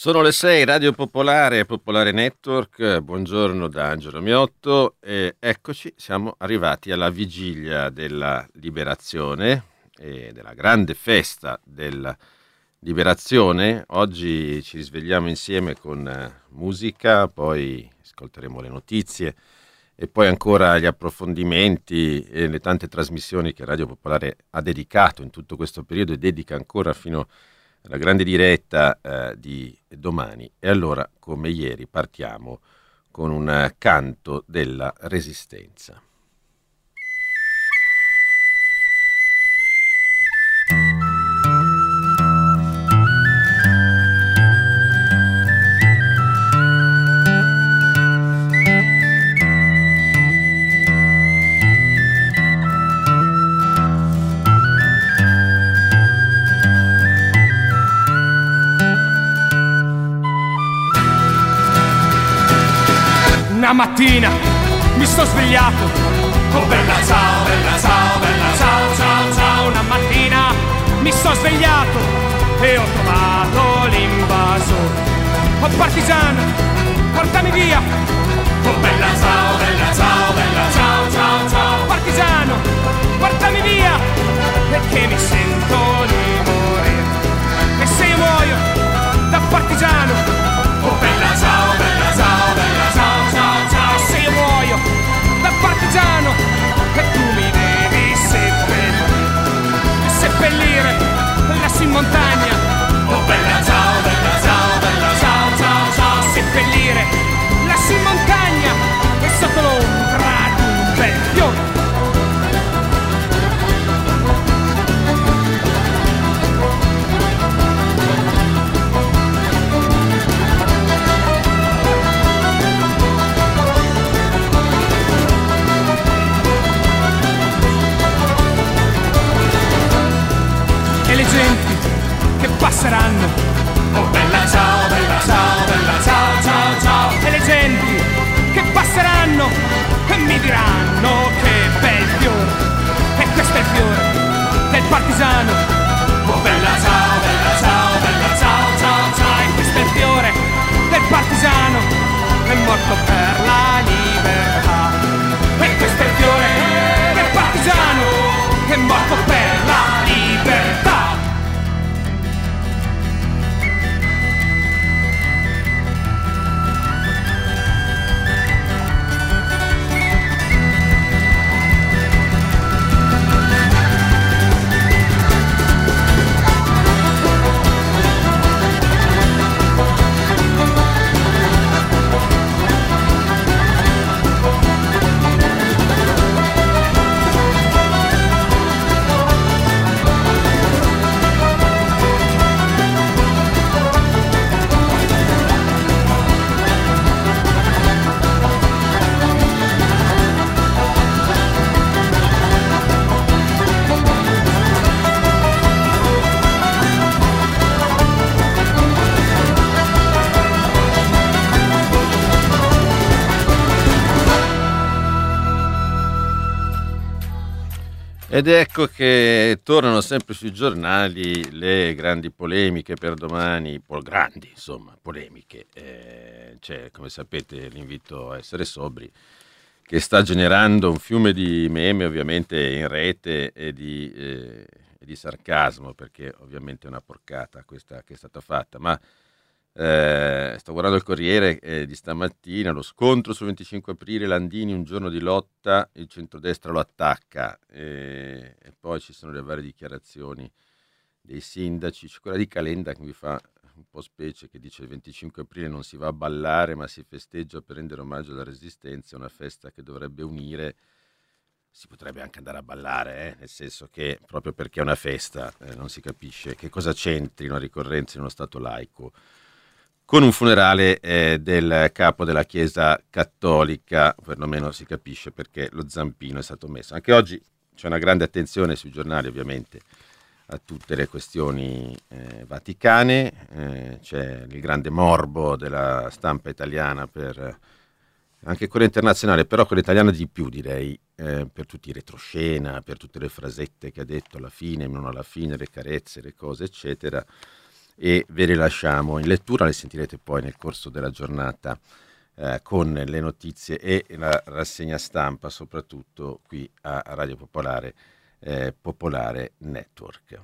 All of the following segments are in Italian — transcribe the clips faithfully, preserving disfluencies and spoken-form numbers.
Sono le sei, Radio Popolare, Popolare Network, buongiorno da Angelo Miotto e eccoci, siamo arrivati alla vigilia della liberazione e della grande festa della liberazione. Oggi ci risvegliamo insieme con musica, poi ascolteremo le notizie e poi ancora gli approfondimenti e le tante trasmissioni che Radio Popolare ha dedicato in tutto questo periodo e dedica ancora fino a la grande diretta eh, di domani. E allora, come ieri, partiamo con un canto della Resistenza. Una mattina mi sto svegliato, oh bella ciao, bella ciao, bella ciao, ciao, ciao. Una mattina mi sto svegliato e ho trovato l'invasore. Oh partigiano, portami via, oh bella ciao, bella ciao, bella ciao, ciao, ciao. Partigiano, portami via, perché mi sento di morire. E se io muoio da partigiano, oh bella ciao, bella ciao, bella ciao, ciao. Se io muoio da partigiano e tu mi devi seppellire, seppellire lassù in montagna, oh bella ciao, bella ciao, bella ciao, ciao, ciao. Seppellire lassù in montagna e sotto l'ombra di un bel fiore. Che passeranno, oh bella ciao, bella ciao, bella ciao, ciao, ciao. E le genti che passeranno e mi diranno che bel fiore. E questo è il fiore del partigiano, oh bella ciao, bella ciao, bella ciao, ciao, ciao. E questo è il fiore del partigiano, è morto per la libertà. E questo è il fiore del partigiano, è morto per la libertà. Ed ecco che tornano sempre sui giornali le grandi polemiche per domani, po- grandi insomma polemiche, eh, c'è come sapete l'invito a essere sobri che sta generando un fiume di meme ovviamente in rete e di, eh, e di sarcasmo, perché ovviamente è una porcata questa che è stata fatta, ma Eh, sto guardando il Corriere eh, di stamattina, lo scontro sul venticinque aprile, Landini un giorno di lotta, il centrodestra lo attacca eh, e poi ci sono le varie dichiarazioni dei sindaci. C'è quella di Calenda che mi fa un po' specie, che dice il venticinque aprile non si va a ballare ma si festeggia per rendere omaggio alla Resistenza, è una festa che dovrebbe unire. Si potrebbe anche andare a ballare, eh? Nel senso che proprio perché è una festa eh, non si capisce che cosa c'entri una ricorrenza in uno stato laico con un funerale eh, del capo della Chiesa Cattolica, perlomeno si capisce perché lo zampino è stato messo. Anche oggi c'è una grande attenzione sui giornali ovviamente a tutte le questioni eh, vaticane, eh, c'è il grande morbo della stampa italiana per anche quella internazionale, però quella italiana di più direi, eh, per tutti i retroscena, per tutte le frasette che ha detto alla fine, non alla fine, le carezze, le cose eccetera. e ve le lasciamo in lettura, le sentirete poi nel corso della giornata eh, con le notizie e la rassegna stampa, soprattutto qui a Radio Popolare, eh, Popolare Network.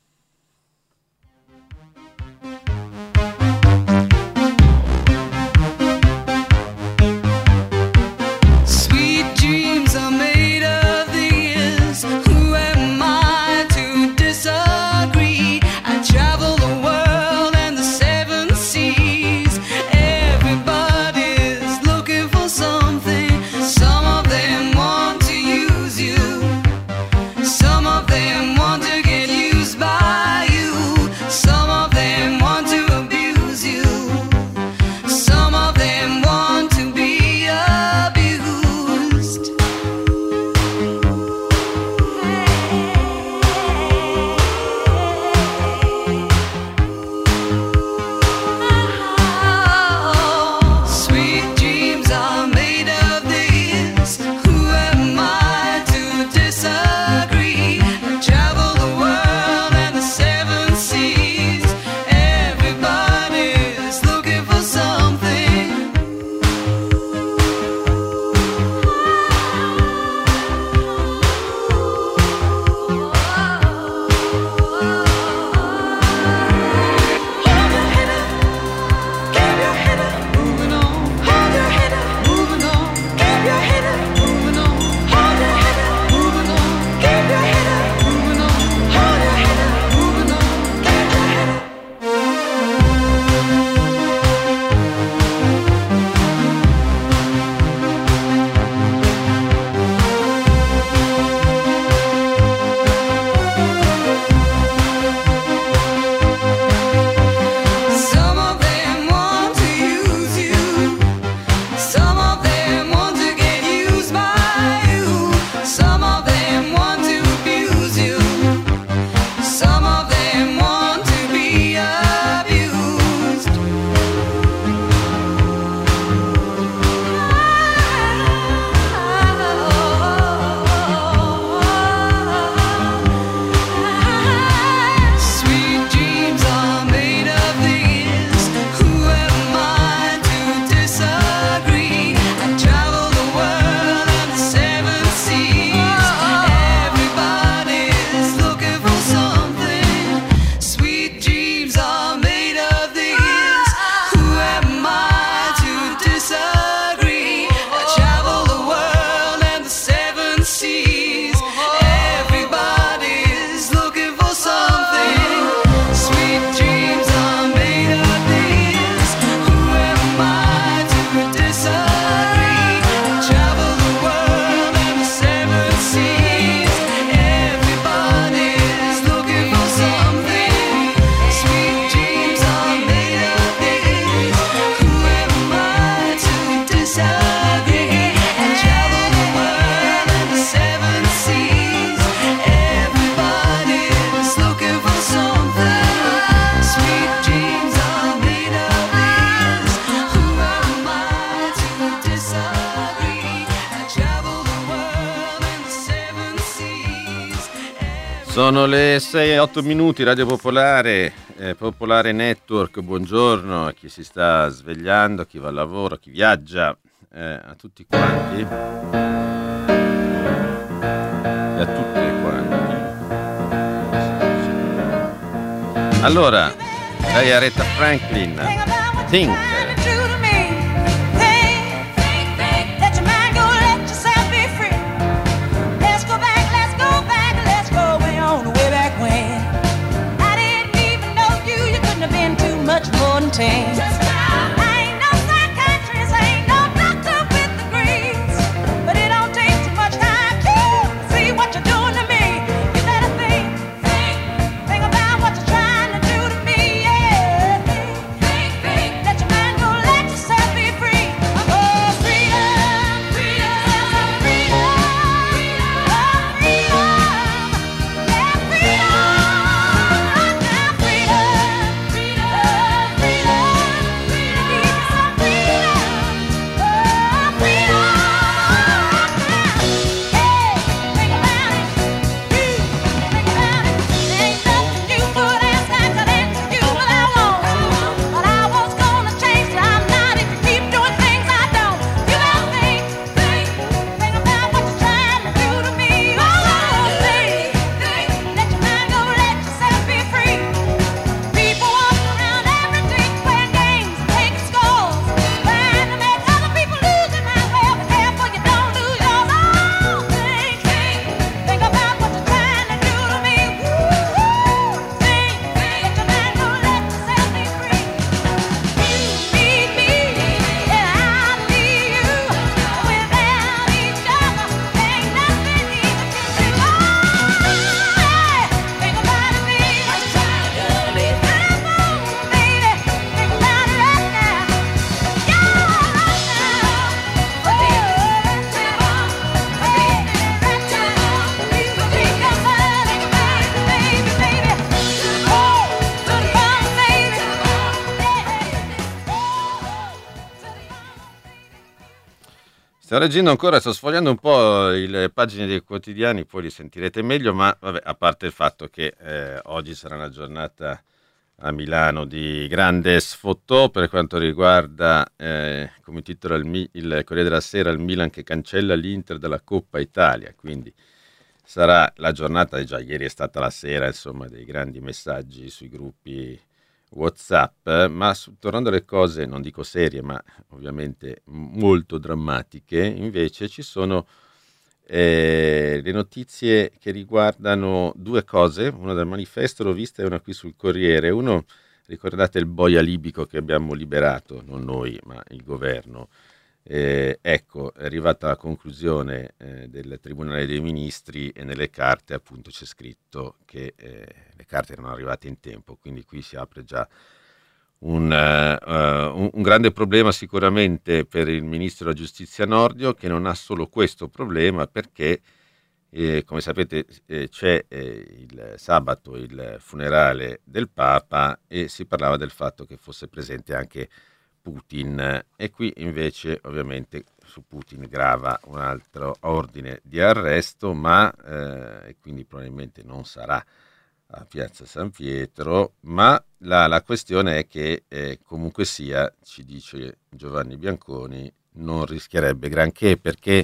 Sono le sei e otto minuti, Radio Popolare, eh, Popolare Network, buongiorno a chi si sta svegliando, a chi va al lavoro, a chi viaggia, eh, a tutti quanti e a tutte quanti. Allora, lei è Aretha Franklin, Think. Just I ain't no psychiatrist, I ain't no doctor with degrees, but it don't take too much time to see what you're doing to me. You better think, think, think about what you're trying to do to me. Yeah, think, think, think. Let your mind go, let yourself be free. Oh, freedom, freedom, freedom, oh, freedom, yeah, freedom, now freedom, freedom, freedom. Sto leggendo ancora, sto sfogliando un po' le pagine dei quotidiani, poi li sentirete meglio, ma vabbè, a parte il fatto che eh, oggi sarà una giornata a Milano di grande sfottò per quanto riguarda, eh, come titola il, Mi- il Corriere della Sera, il Milan che cancella l'Inter dalla Coppa Italia, quindi sarà la giornata, già ieri è stata la sera, insomma, dei grandi messaggi sui gruppi WhatsApp, ma su, tornando alle cose, non dico serie, ma ovviamente molto drammatiche, invece ci sono eh, le notizie che riguardano due cose, una dal Manifesto, l'ho vista, e una qui sul Corriere. Uno, ricordate il boia libico che abbiamo liberato, non noi, ma il governo. Eh, ecco, è arrivata la conclusione eh, del Tribunale dei Ministri e nelle carte appunto c'è scritto che eh, le carte erano arrivate in tempo, quindi qui si apre già un, uh, un, un grande problema sicuramente per il Ministro della Giustizia Nordio, che non ha solo questo problema perché eh, come sapete eh, c'è eh, il sabato il funerale del Papa e si parlava del fatto che fosse presente anche Putin, e qui invece ovviamente su Putin grava un altro ordine di arresto, ma eh, e quindi probabilmente non sarà a Piazza San Pietro, ma la, la questione è che eh, comunque sia, ci dice Giovanni Bianconi, non rischierebbe granché perché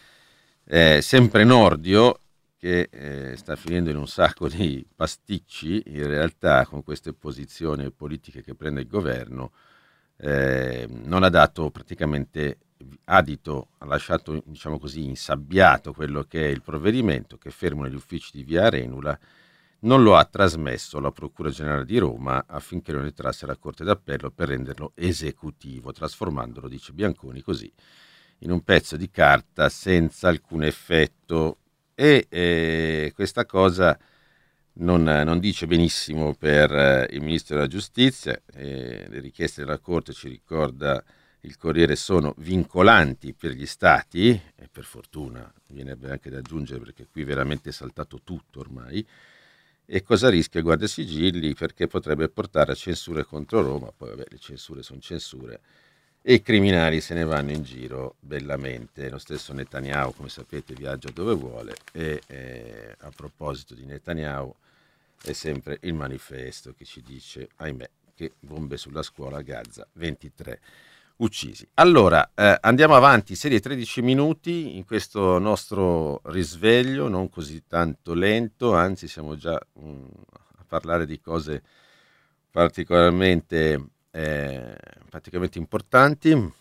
eh, sempre Nordio, che eh, sta finendo in un sacco di pasticci, in realtà con queste posizioni politiche che prende il governo, Eh, non ha dato praticamente adito, ha lasciato diciamo così insabbiato quello che è il provvedimento che fermo negli uffici di via Arenula, non lo ha trasmesso alla Procura Generale di Roma affinché lo ritrasse alla Corte d'Appello per renderlo esecutivo, trasformandolo, dice Bianconi, così in un pezzo di carta senza alcun effetto. E eh, questa cosa Non, non dice benissimo per eh, il Ministro della Giustizia. Eh, le richieste della Corte, ci ricorda il Corriere, sono vincolanti per gli Stati, e per fortuna, viene anche da aggiungere perché qui veramente è saltato tutto ormai. E cosa rischia il Guardasigilli? Perché potrebbe portare a censure contro Roma, poi vabbè, le censure sono censure, e i criminali se ne vanno in giro bellamente. Lo stesso Netanyahu, come sapete, viaggia dove vuole e eh, a proposito di Netanyahu è sempre il Manifesto che ci dice, ahimè, che bombe sulla scuola a Gaza, ventitré uccisi. Allora, eh, andiamo avanti, serie tredici minuti in questo nostro risveglio, non così tanto lento, anzi siamo già um, a parlare di cose particolarmente Eh, praticamente importanti.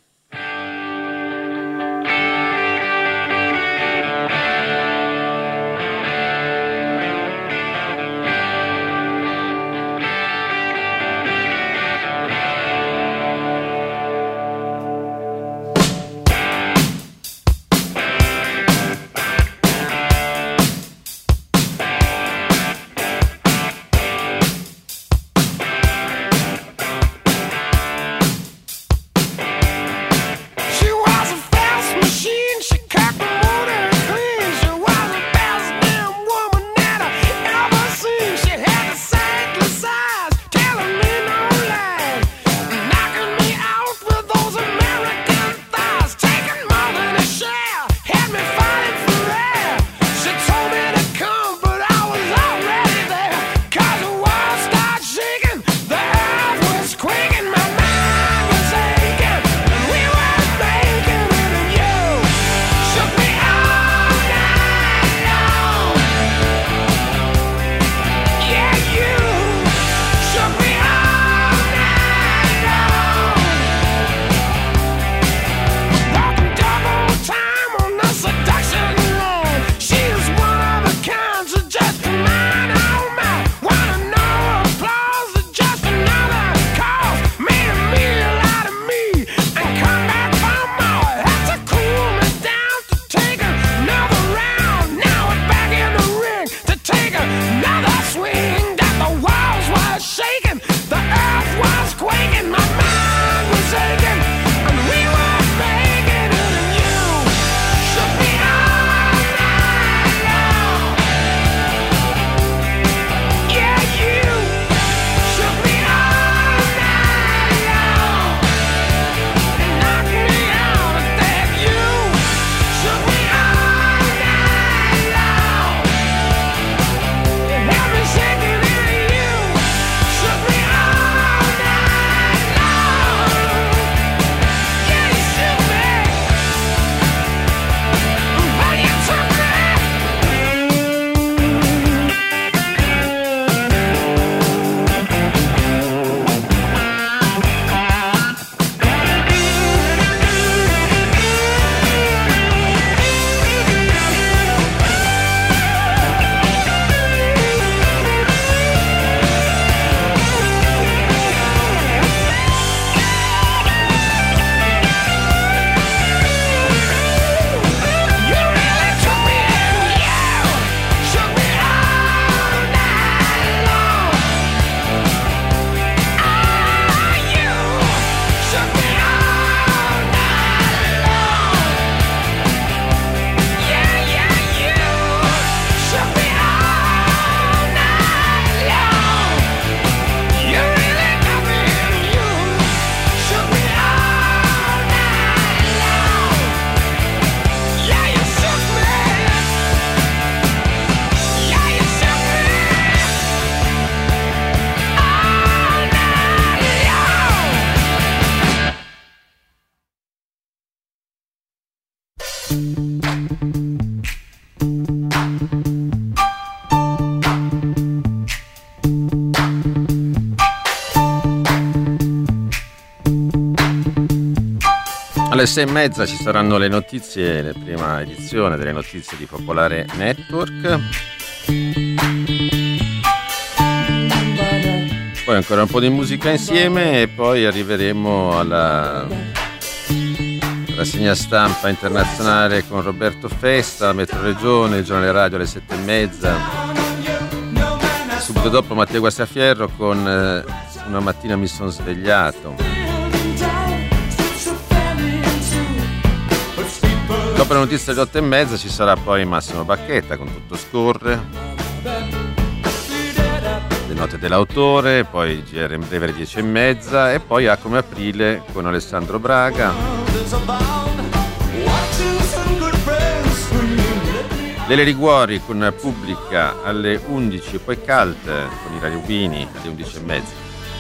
Alle sei e mezza ci saranno le notizie, la prima edizione delle notizie di Popolare Network. Poi ancora un po' di musica insieme e poi arriveremo alla rassegna stampa internazionale con Roberto Festa, Metro Regione, il giornale radio alle sette e mezza. Subito dopo Matteo Guastiafierro con eh, Una mattina mi sono svegliato. Dopo le notizie alle otto e mezza ci sarà poi Massimo Bacchetta con Tutto scorre, le note dell'autore, poi il G R in breve alle dieci e mezza e poi A come aprile con Alessandro Braga. Lele Liguori con Pubblica alle undici e poi Cult con Ilaria Ubini alle undici e mezza.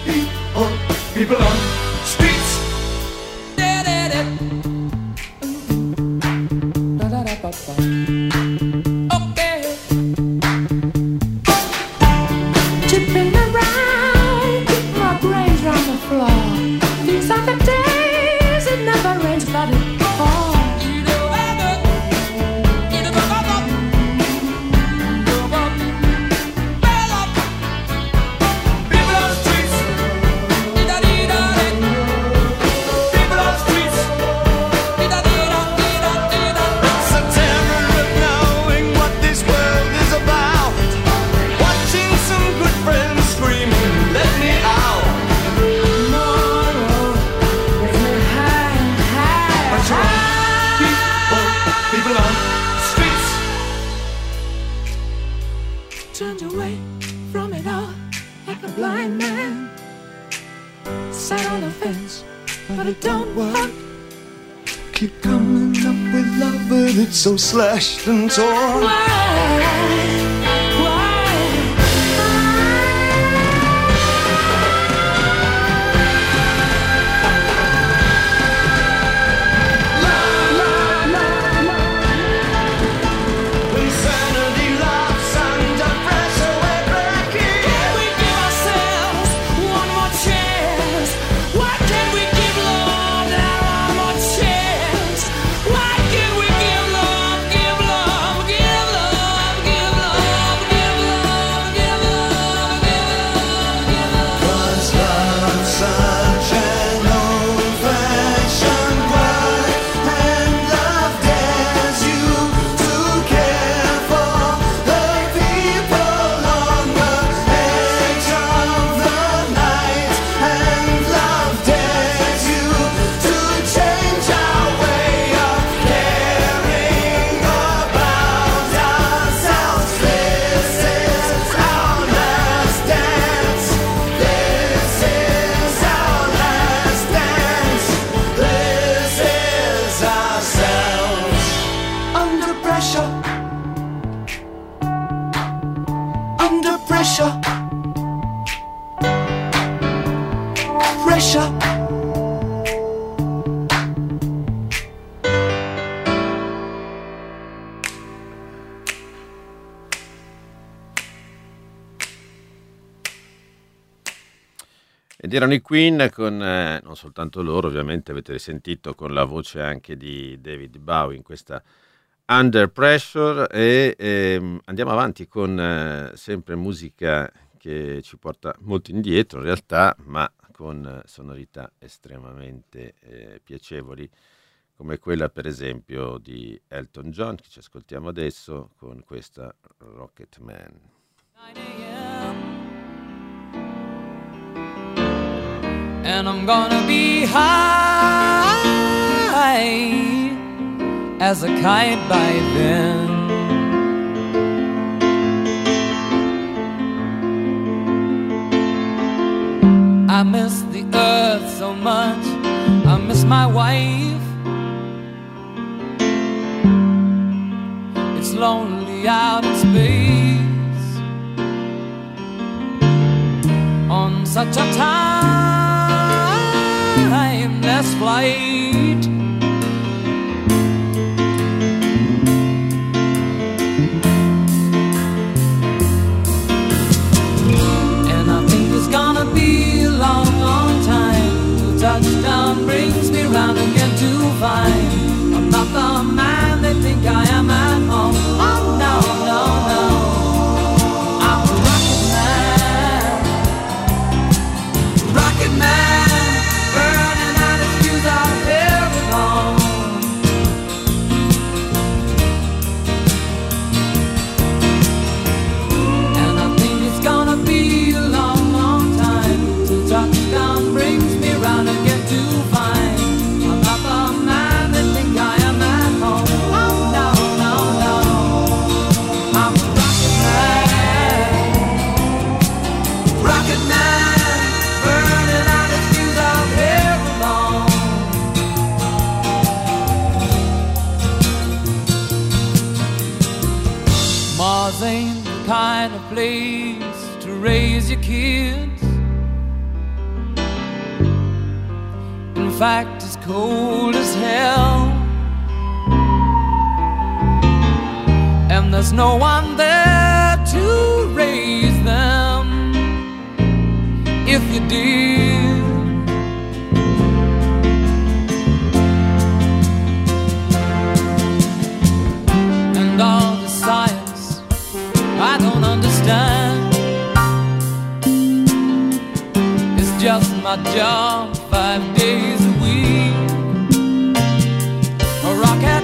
So slashed and torn. Ed erano i Queen con, eh, non soltanto loro, ovviamente avete sentito, con la voce anche di David Bowie in questa Under Pressure e ehm, andiamo avanti con eh, sempre musica che ci porta molto indietro in realtà, ma con eh, sonorità estremamente eh, piacevoli, come quella per esempio di Elton John che ci ascoltiamo adesso con questa Rocket Man. And I'm gonna be high as a kite by then. I miss the earth so much, I miss my wife. It's lonely out in space on such a timeless flight. And I think it's gonna be a long, long time till touchdown brings me round again to find place to raise your kids. In fact, it's cold as hell, and there's no one there to raise them if you did. And all the science I don't understand, it's just my job five days a week. A rocket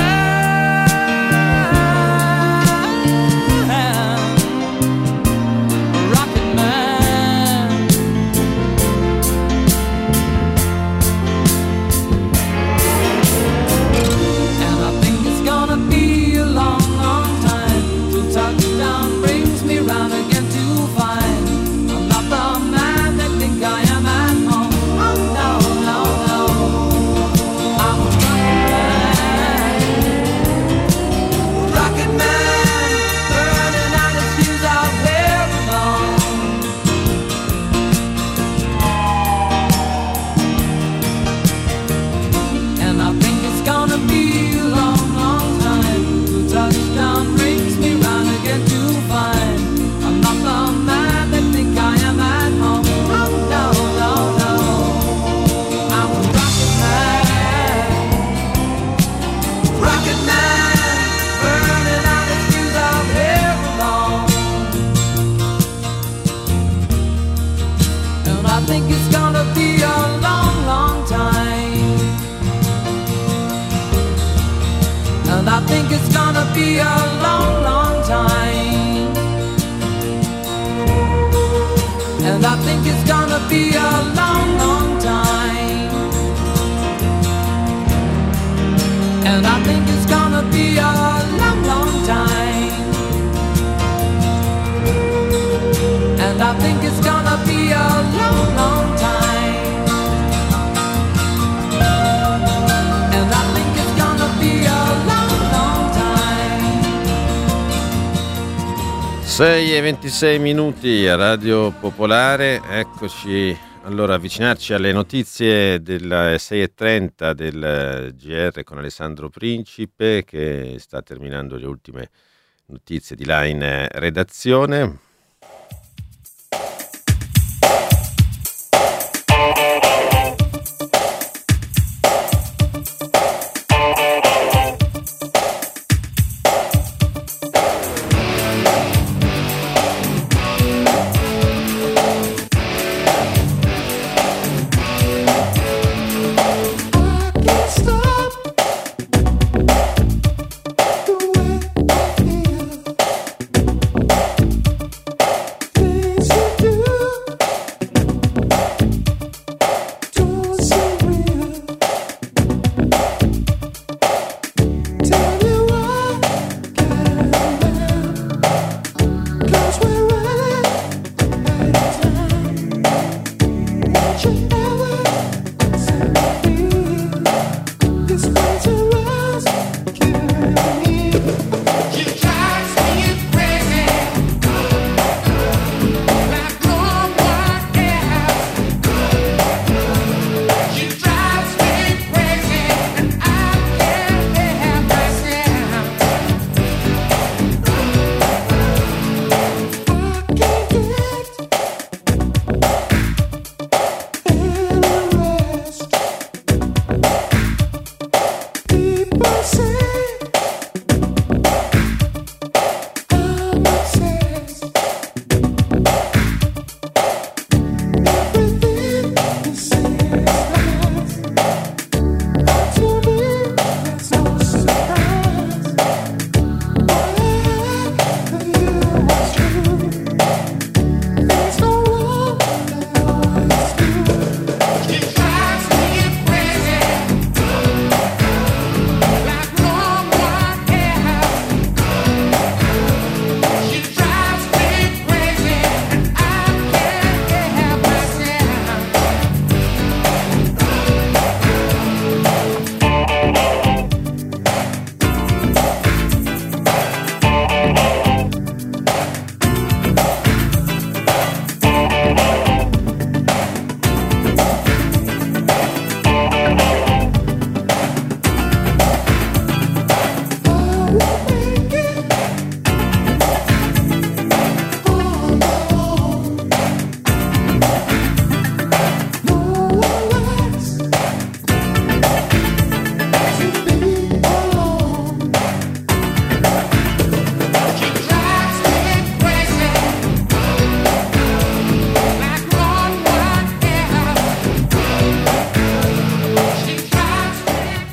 be a long, long time. And I think it's gonna be a long, long time. And I think it's gonna be a long, long time. And I think it's gonna be a long, long time. And I think it's gonna be a long, long time. sei e ventisei minuti a Radio Popolare, eccoci. Allora, avvicinarci alle notizie delle sei e trenta del G R con Alessandro Principe, che sta terminando le ultime notizie di là in redazione. Hey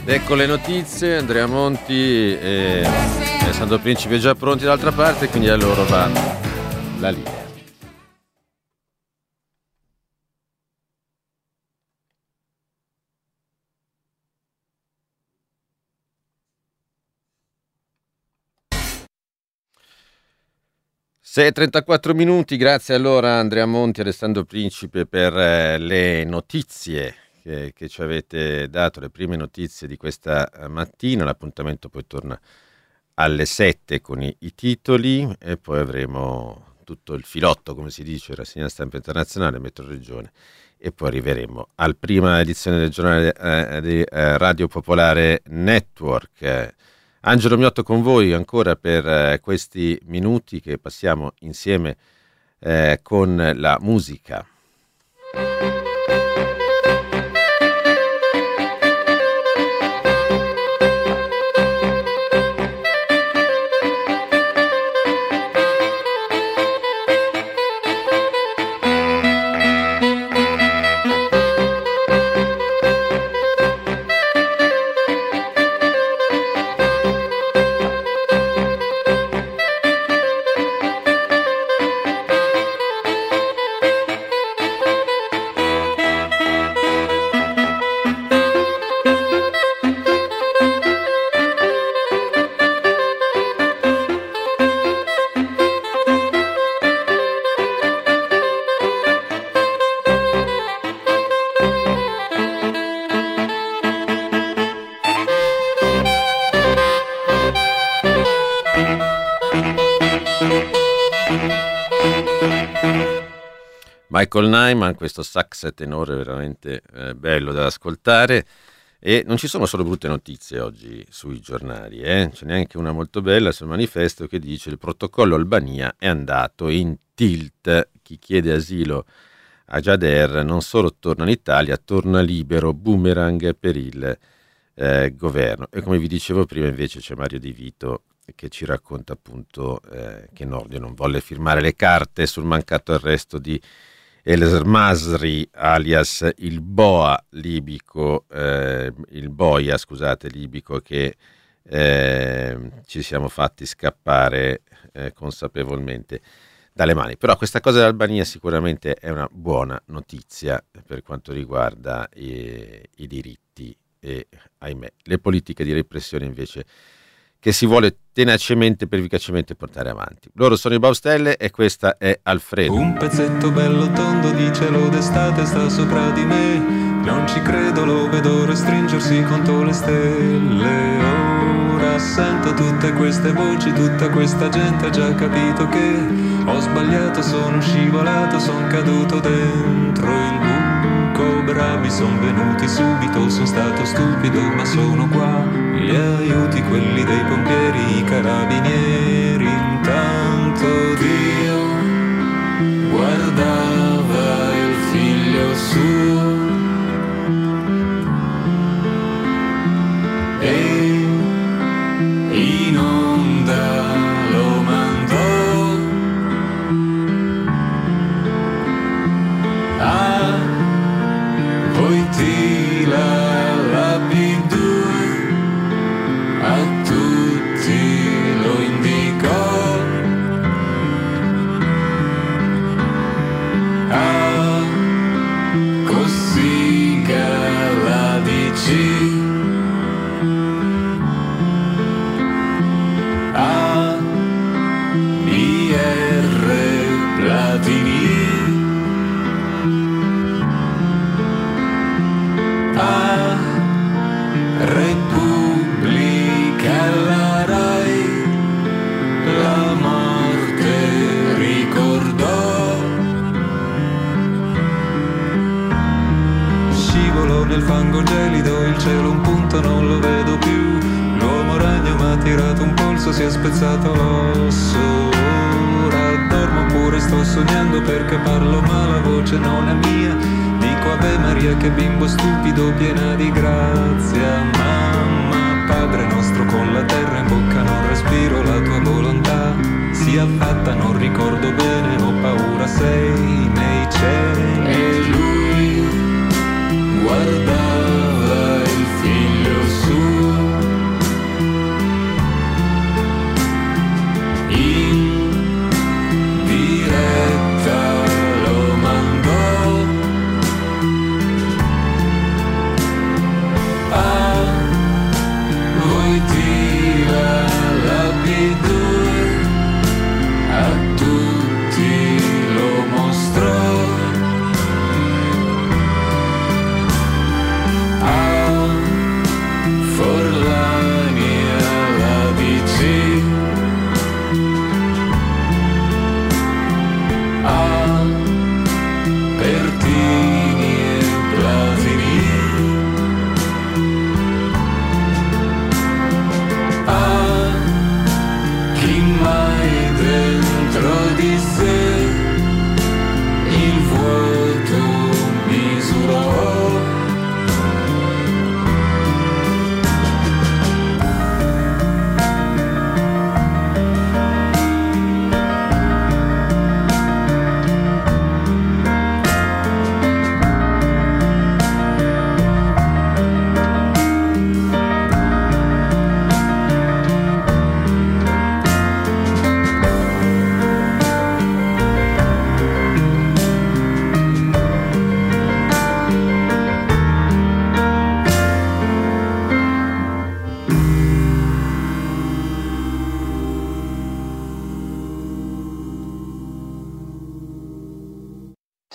Ecco le notizie, Andrea Monti e Alessandro Principe già pronti dall'altra parte, quindi a loro va la linea. sei e trentaquattro minuti, grazie allora Andrea Monti e Alessandro Principe per eh, le notizie che, che ci avete dato, le prime notizie di questa mattina. L'appuntamento poi torna alle sette con i, i titoli e poi avremo tutto il filotto, come si dice, rassegna stampa internazionale, Metro Regione, e poi arriveremo al prima edizione del giornale eh, di eh, Radio Popolare Network. Angelo Miotto con voi ancora per eh, questi minuti che passiamo insieme eh, con la musica. Michael Nyman, questo sax tenore veramente eh, bello da ascoltare, e non ci sono solo brutte notizie oggi sui giornali, eh? C'è neanche una molto bella sul manifesto che dice: il protocollo Albania è andato in tilt, chi chiede asilo a Jader non solo torna in Italia, torna libero, boomerang per il eh, governo. E come vi dicevo prima invece c'è Mario Di Vito che ci racconta appunto eh, che Nordio non volle firmare le carte sul mancato arresto di El Masri alias il Boa libico, eh, il Boia scusate libico che eh, ci siamo fatti scappare eh, consapevolmente dalle mani. Però questa cosa dell'Albania sicuramente è una buona notizia per quanto riguarda i, i diritti e, ahimè, le politiche di repressione invece che si vuole tenacemente e pervicacemente portare avanti. Loro sono i Baustelle e questa è Alfredo. Un pezzetto bello tondo di cielo d'estate sta sopra di me, non ci credo, lo vedo restringersi contro le stelle. Ora sento tutte queste voci, tutta questa gente, ha già capito che ho sbagliato, sono scivolato, son caduto dentro il buco. Bravi son venuti subito, sono stato stupido ma sono qua. Gli aiuti, quelli dei pompieri, i carabinieri. Intanto Dio guardava il figlio suo e in onda lo mandò a Wojtyla Lapidou, a tutti lo indicò, a Cossiga la D C, a B R Platini, a Repubblica la Rai, la morte ricordò. Scivolo nel fango gelido, il cielo un punto non lo vedo più. L'uomo ragno m'ha tirato un polso, si è spezzato l'osso. Ora dormo pure sto sognando perché parlo ma la voce non è mia. Dico Ave Maria che bimbo stupido, piena di grazia. Mamma, Padre nostro con la terra in bocca non respiro, la tua volontà sia fatta, non ricordo bene, ho paura, sei nei cieli. E lui guardava il figlio suo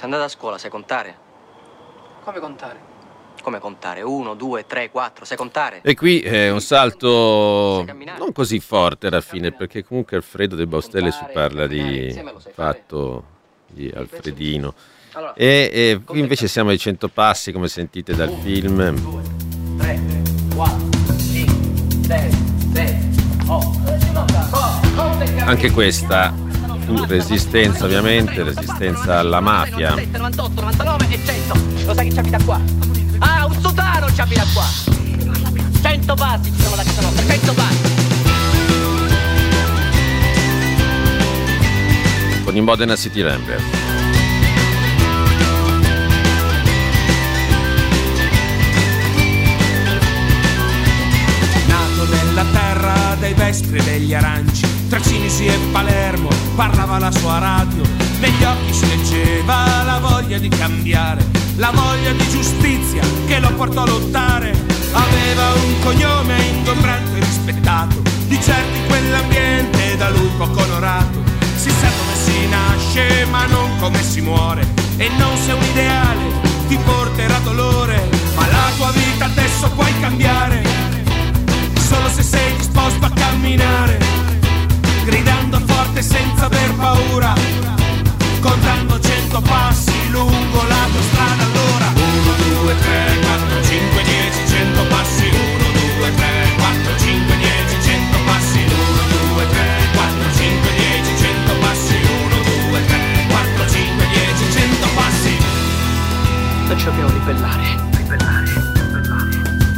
andata a scuola, sai contare? Come contare? Come contare? Uno, due, tre, quattro, sai contare? E qui è un salto non così forte alla fine, perché comunque Alfredo De Baustelle si parla di fatto di Alfredino. E, e qui invece siamo ai cento passi, come sentite dal film. tre, quattro, cinque, sei, sette, otto. Anche questa fu resistenza, ovviamente, resistenza alla mafia. novantotto, novantanove e cento. Lo sai che ci abita qua? Ah, un sotano ci abita qua. cento passi ci sono da casa nostra, cento passi. Con i Modena City Rambler. Nato nella terra dei vespri e degli aranci, tra Cinisi e Palermo parlava la sua radio, negli occhi si leggeva la voglia di cambiare, la voglia di giustizia che lo portò a lottare. Aveva un cognome ingombrante e rispettato, di certo in quell'ambiente da lui poco onorato. Si sa come si nasce ma non come si muore, e non se un ideale ti porterà dolore, ma la tua vita adesso puoi cambiare solo se sei disposto a camminare, gridando forte senza aver paura, contando cento passi lungo la tua strada. Allora uno, due, tre, quattro, cinque, dieci, cento passi. Uno, due, tre, quattro, cinque, dieci, cento passi. Uno, due, tre, quattro, cinque, dieci, cento passi. Uno, due, tre, quattro, cinque, dieci, cento passi. Non ci dobbiamo ribellare. Ribellare, ribellare.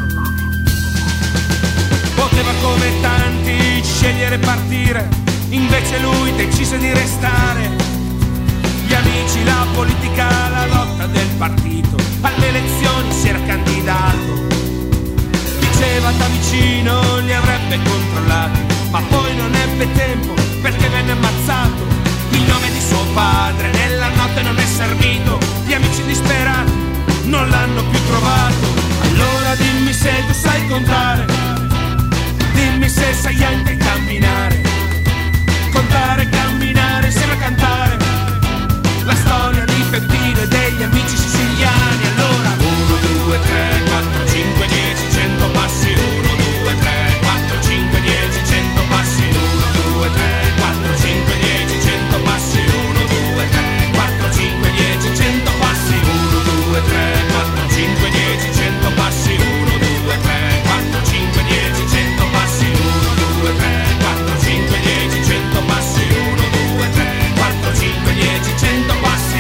Poteva come tanti scegliere partire, invece lui decise di restare. Gli amici, la politica, la lotta del partito, alle elezioni si era candidato. Diceva da vicino li avrebbe controllati, ma poi non ebbe tempo perché venne ammazzato. Il nome di suo padre nella notte non è servito, gli amici disperati non l'hanno più trovato. Allora dimmi se tu sai contare, dimmi se sai anche camminare, contare, camminare, insieme a cantare la storia di Peppino e degli amici siciliani. Allora uno, due, tre, quattro, cinque, dieci, cento passi. Uno, due, tre, quattro, cinque, dieci, cento passi. Uno, due, tre, quattro, cinque, dieci, cento passi. Uno, due, tre, quattro, cinque, dieci, cento passi. Uno, due, tre, quattro, cinque, dieci, cento passi. Uno, due, tre, quattro, cinque, dieci, cento passi. Uno, due, tre, quattro, cinque, dieci, cento passi. Uno, due, tre, quattro, cinque, dieci, cento passi.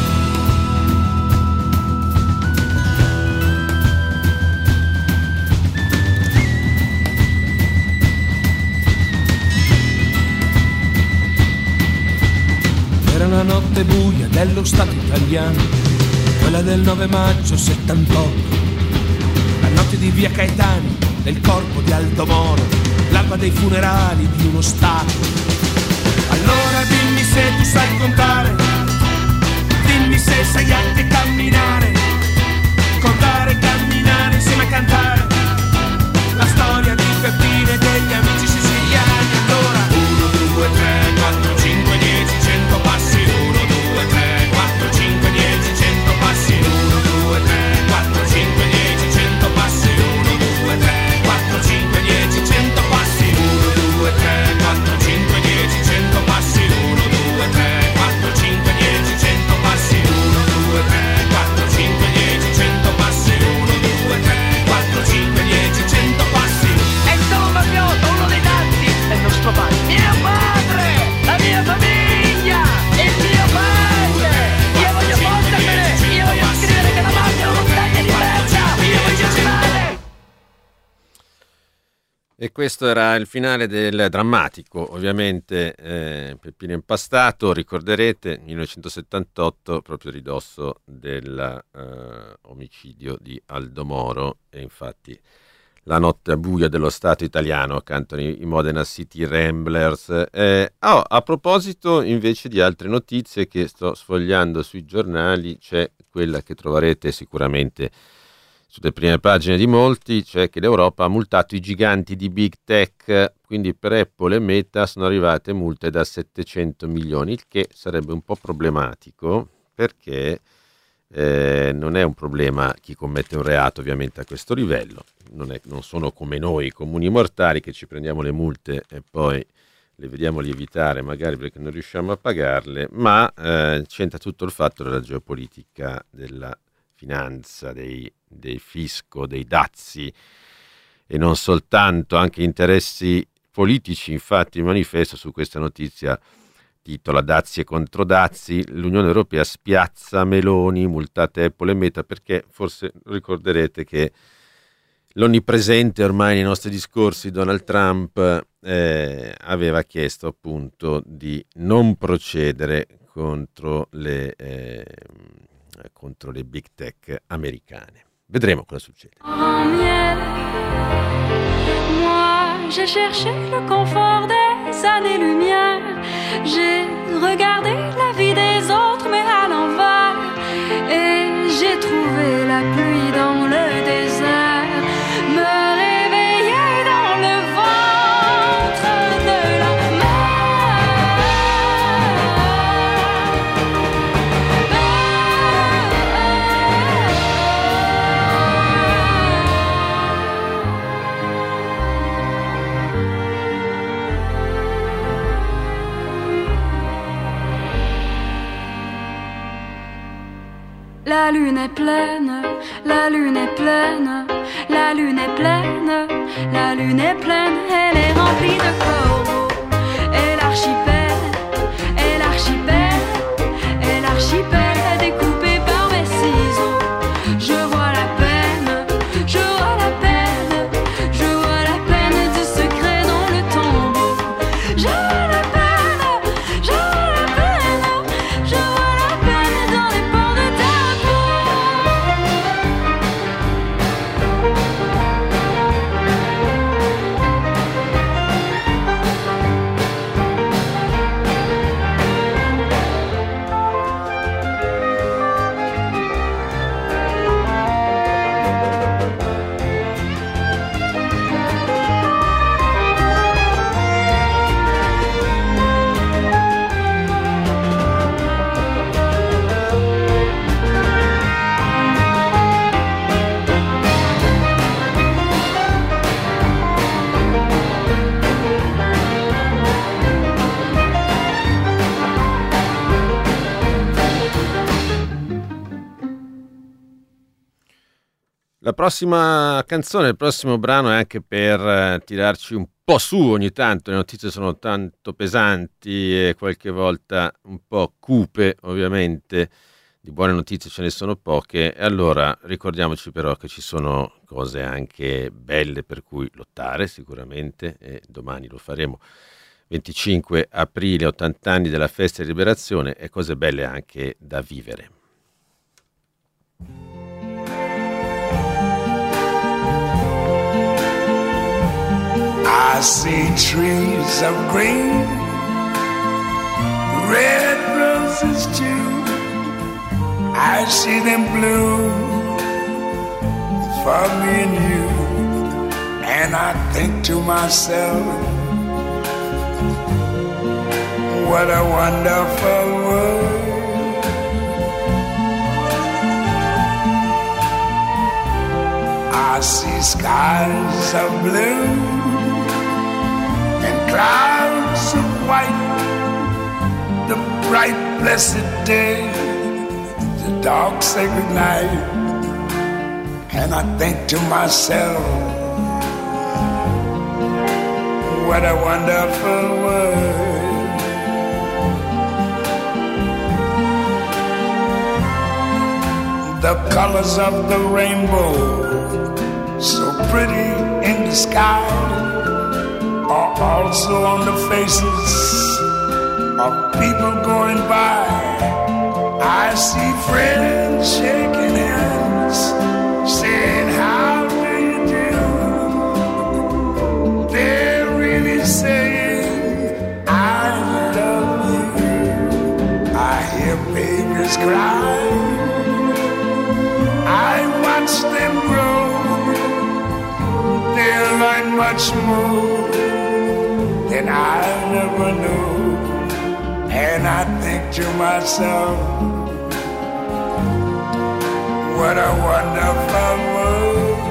Era una notte buia dello Stato italiano, quella del nove maggio settantotto, la notte di via Caetani, del corpo di Aldo Moro, l'alba dei funerali di uno Stato. Allora dimmi se tu sai contare, dimmi se sai anche camminare, contare, camminare, insieme a cantare la storia di Peppino e degli amici siciliani. Allora uno, due, tre, quattro, cinque, dieci, cento passi. Uno, due, tre, quattro, cinque, dieci, cento passi. Uno, due, tre, quattro, cinque, dieci, cento passi. Uno, due, tre, quattro, cinque, dieci, cento passi. Uno, due, tre, quattro, cinque, dieci, cento passi. Uno, due, tre, quattro, cinque, dieci, cento passi. Uno, due, tre, quattro, cinque, dieci, cento passi. Uno, due, tre, quattro, cinque, dieci, cento passi. E insomma Papiotto, uno dei tanti, è il nostro padre. Mio padre, la mia famiglia, il mio paese. Io voglio fondermene, io voglio scrivere che la mafia è una montagna di merda. Io voglio stare. E questo era il finale del drammatico, ovviamente, eh, Peppino Impastato, ricorderete, millenovecentosettantotto, proprio a ridosso dell'omicidio eh, di Aldo Moro, e infatti la notte buia dello Stato italiano cantano i Modena City Ramblers. Eh, oh, a proposito invece di altre notizie che sto sfogliando sui giornali, c'è quella che troverete sicuramente sulle prime pagine di molti, cioè che l'Europa ha multato i giganti di Big Tech, quindi per Apple e Meta sono arrivate multe da settecento milioni, il che sarebbe un po' problematico perché eh, non è un problema chi commette un reato ovviamente a questo livello, non, è, non sono come noi i comuni mortali che ci prendiamo le multe e poi le vediamo lievitare magari perché non riusciamo a pagarle, ma eh, c'entra tutto il fatto della geopolitica, della finanza, dei, dei fisco, dei dazi e non soltanto, anche interessi politici. Infatti il manifesto su questa notizia titola Dazi e controdazi, l'Unione Europea spiazza Meloni, multate Apple e Meta, perché forse ricorderete che l'onnipresente ormai nei nostri discorsi Donald Trump eh, aveva chiesto appunto di non procedere contro le, eh, contro le big tech americane. Vedremo cosa succede. En miel, moi j'ai cherché le confort des années-lumière, j'ai regardé la vie des autres mais à l'envers, et j'ai trouvé la pluie dans le désert, me réveiller dans le ventre de la La lune est pleine, la lune est pleine, la lune est pleine, la lune est pleine, elle est remplie de corbeaux. Et l'archipel, et l'archipel, et l'archipel découpé par mes ciseaux. Je vois la peine, je vois la peine, je vois la peine du secret dans le tombeau. Je vois la peine, je vois la peine, je vois la peine dans les pores de ta La prossima canzone, il prossimo brano è anche per eh, tirarci un po' su ogni tanto, le notizie sono tanto pesanti e qualche volta un po' cupe, ovviamente, di buone notizie ce ne sono poche, e allora ricordiamoci però che ci sono cose anche belle per cui lottare sicuramente, e domani lo faremo, venticinque aprile, ottanta anni della festa di liberazione, e cose belle anche da vivere. I see trees of green, red roses too. I see them bloom for me and you. And I think to myself, what a wonderful world. I see skies of blue and clouds of white, the bright blessed day, the dark sacred night. And I think to myself, what a wonderful world. The colors of the rainbow, so pretty in the sky, are also on the faces of people going by. I see friends shaking hands, saying, how do you do? They're really saying, I love you. I hear babies cry, I watch them grow. They'll learn much more than I never knew. And I think to myself, what a wonderful world.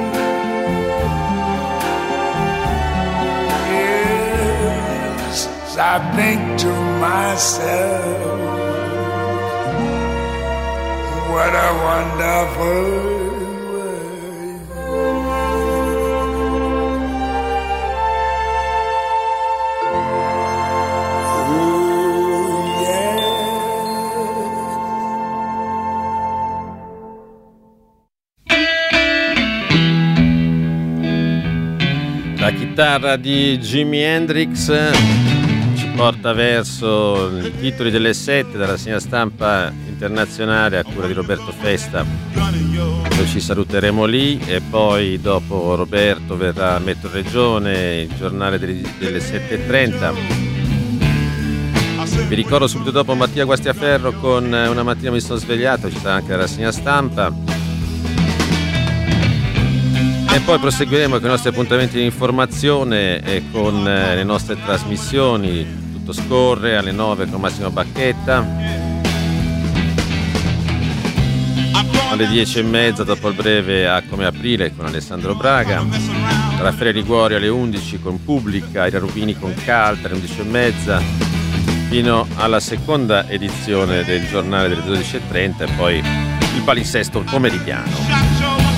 Yes, I think to myself, what a wonderful La chitarra di Jimi Hendrix ci porta verso i titoli delle sette della rassegna stampa internazionale a cura di Roberto Festa. Noi ci saluteremo lì e poi dopo Roberto verrà Metro Regione, il giornale delle, delle sette e trenta. Vi ricordo subito dopo Mattia Guastiaferro con Una mattina mi sono svegliato, ci sarà anche la rassegna stampa. E poi proseguiremo con i nostri appuntamenti di informazione e con eh, le nostre trasmissioni. Tutto scorre alle nove con Massimo Bacchetta, alle dieci e mezza dopo il breve A come aprile con Alessandro Braga, Raffaele Liguori alle undici con Pubblica, Ira Rubini con Calta alle undici e mezza fino alla seconda edizione del giornale delle dodici e trenta e poi il palinsesto pomeridiano.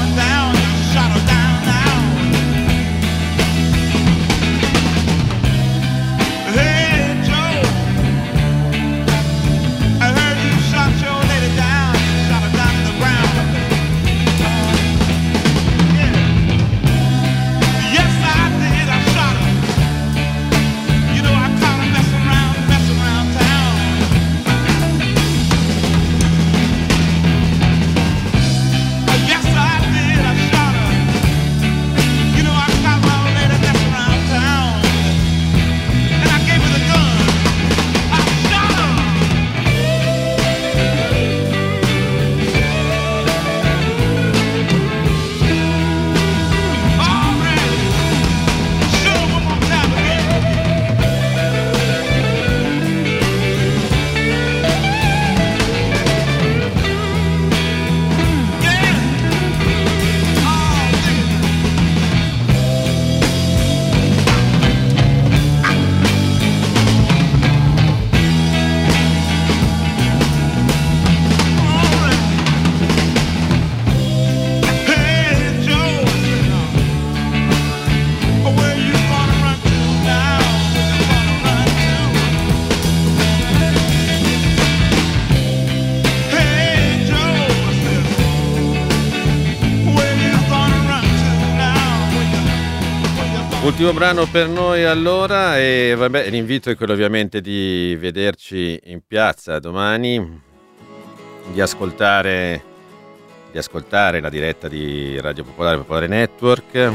Ultimo brano per noi allora e vabbè, l'invito è quello ovviamente di vederci in piazza domani, di ascoltare, di ascoltare la diretta di Radio Popolare, Popolare Network.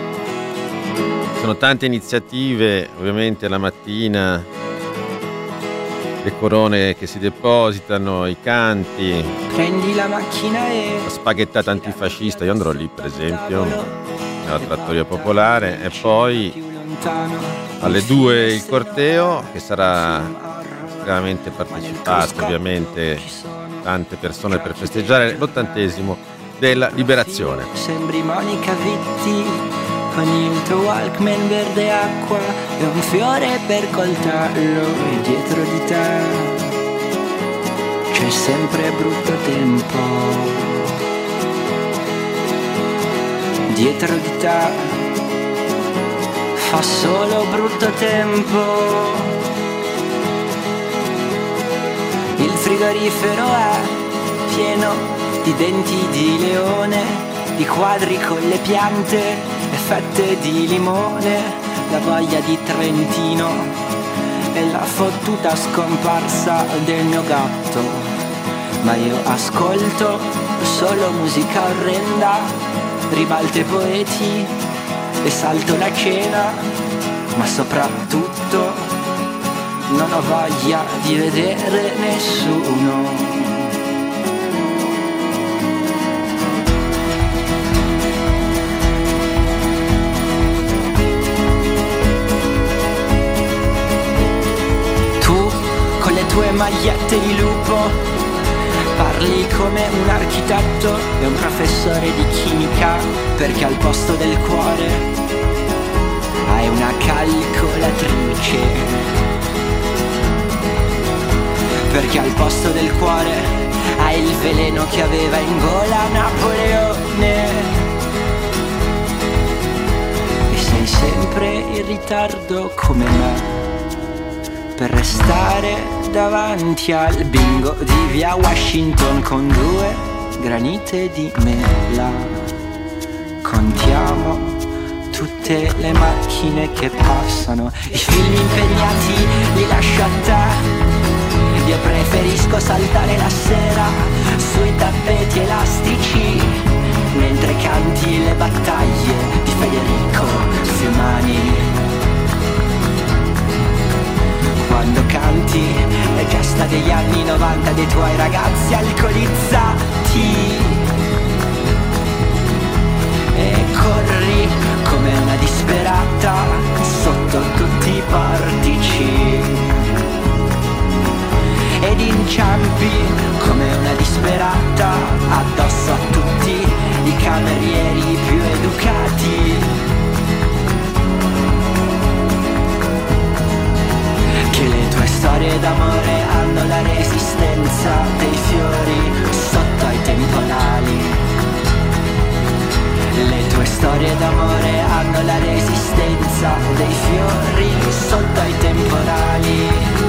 Sono tante iniziative ovviamente la mattina, le corone che si depositano, i canti, prendi la macchina e la spaghettata antifascista, io andrò lì per esempio alla Trattoria Popolare e poi alle due il corteo che sarà estremamente partecipato, ovviamente tante persone per festeggiare l'ottantesimo della liberazione. Sembri Monica Vitti con il tuo Walkman verde acqua e un fiore per coltello e dietro di te c'è sempre brutto tempo. Dietro di te fa solo brutto tempo. Il frigorifero è pieno di denti di leone, di quadri con le piante e fette di limone, la voglia di Trentino e la fottuta scomparsa del mio gatto. Ma io ascolto solo musica orrenda, ribalto i poeti e salto la cena, ma soprattutto non ho voglia di vedere nessuno. Tu con le tue magliette di lupo parli come un architetto e un professore di chimica, perché al posto del cuore hai una calcolatrice. Perché al posto del cuore hai il veleno che aveva in gola Napoleone. E sei sempre in ritardo come me per restare davanti al bingo di via Washington con due granite di mela. Contiamo tutte le macchine che passano, i film impegnati li lascio a te. Io preferisco saltare la sera sui tappeti elastici mentre canti le battaglie di Federico Fiumani. Quando canti le gesta degli anni novanta dei tuoi ragazzi alcolizzati e corri come una disperata sotto tutti i portici ed inciampi come una disperata addosso a tutti i camerieri più educati. Che le tue storie d'amore hanno la resistenza dei fiori sotto ai temporali. Le tue storie d'amore hanno la resistenza dei fiori sotto ai temporali.